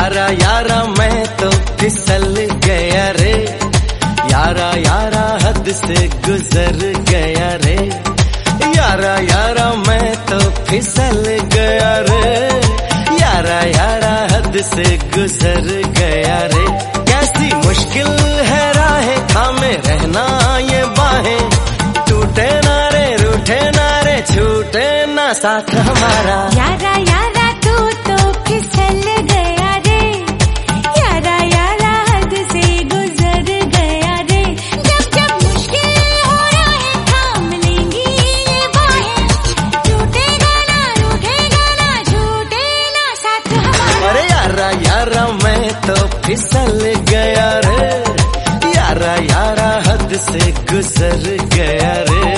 यारा यारा मैं तो फिसल गया रे, यारा यारा हद से गुजर गया रे, यारा यारा मैं तो फिसल गया रे, यारा यारा हद से गुजर गया रे। कैसी मुश्किल है राहें थामे रहना ये बाहें, टूटे ना रे रूठे ना रे छूटे ना साथ हमारा। यारा यारा तू तो फिसल गया रे, यारा यारा हद से गुजर गया रे। जब जब मुश्किल हो राहें थाम लेंगी ये बाहें, टूटेगा ना रूठेगा ना छूटे ना साथ हमारा। अरे यारा यारा मैं तो फिसल गया रे, यारा यारा हद से गुजर गया रे।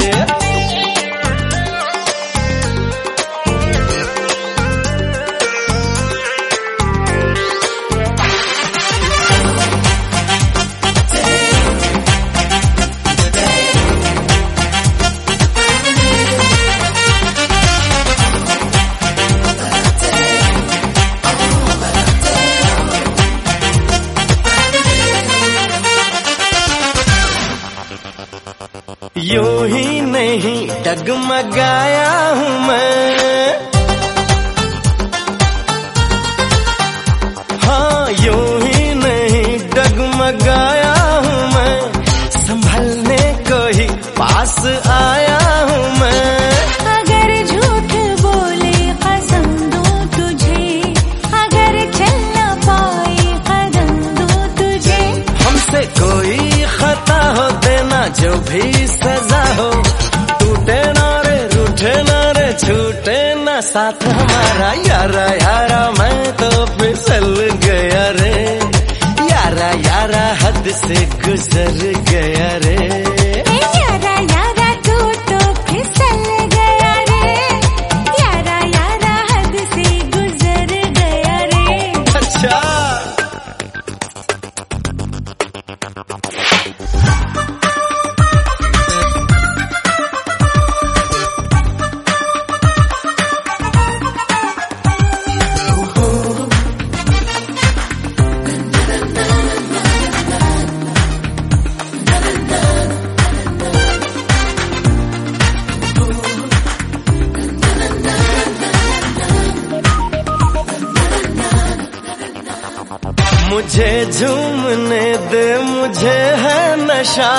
यूं ही नहीं डगमगाया हूँ मैं, हाँ यूं ही नहीं डगमगाया हूँ मैं, संभलने को ही पास आया हूँ मैं। अगर झूठ बोले कसम दूं तुझे, अगर चल न पाए कदम दूं तुझे। हमसे कोई खता हो देना जो भी सजा हो, टूटे ना रे रूठे ना रे छूटे ना साथ हमारा। यारा यारा मैं तो फिसल गया रे, यारा यारा हद से गुजर गया रे। यारा यारा तू तो फिसल गया रे, यारा यारा हद से गुजर गया रे। अच्छा मुझे झूमने दे मुझे है नशा,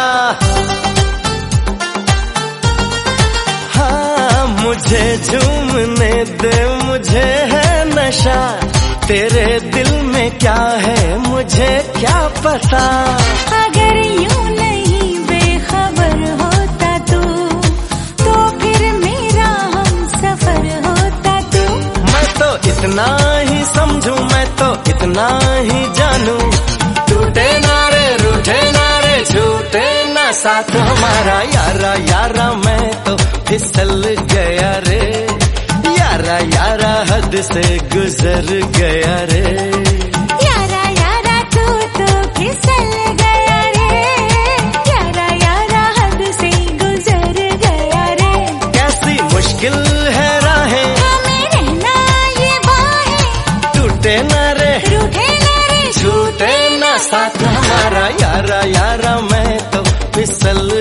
हाँ मुझे झूमने दे मुझे है नशा। तेरे दिल में क्या है मुझे क्या पता, अगर यूं नहीं बेखबर होता तू, तो फिर मेरा हम सफर होता तू। मैं तो इतना ही समझूं, मैं तो इतना ही जानूं, टूटे ना रे रूठे ना रे छूटे ना साथ हमारा। यारा यारा मैं तो फिसल गया रे, यारा यारा हद से गुजर गया रे। यारा यारा तू तो फिसल गया रे, यारा यारा हद से गुजर गया रे। कैसी मुश्किल है राहें हमें रहना ये बाहें, टूटे ना रे रूठे ना रे छूटे ना साथ हमारा। यारा यारा मैं तो फिसल